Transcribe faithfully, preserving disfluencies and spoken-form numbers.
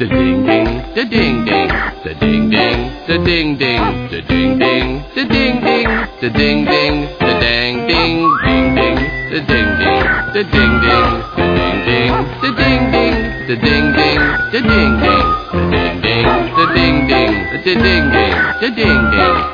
da ding ding, da ding ding, da ding ding, da ding ding, da ding ding, da ding ding, da ding ding, da dang ding, ding ding, da ding ding, da ding ding, da ding ding, da ding ding, da ding ding, da ding ding, da ding ding, da ding ding, da ding ding, da ding ding.